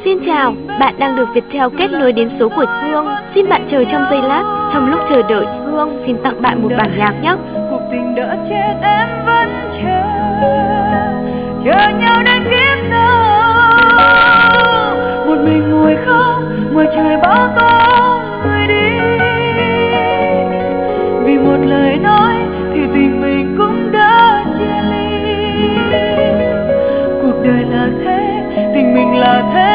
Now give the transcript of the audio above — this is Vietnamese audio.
Xin chào, bạn đang được Viettel kết nối đến số của Hương. Xin bạn chờ trong giây lát. Trong lúc chờ đợi, Hương xin tặng bạn một bản nhạc nhé. Cuộc tình đã chết em vẫn chờ nhau đến kiếp sau. Một mình ngồi khóc ngoài trời bão tố người đi, vì một lời nói thì tình mình cũng đã chia ly. Cuộc đời là thế, tình mình là thế,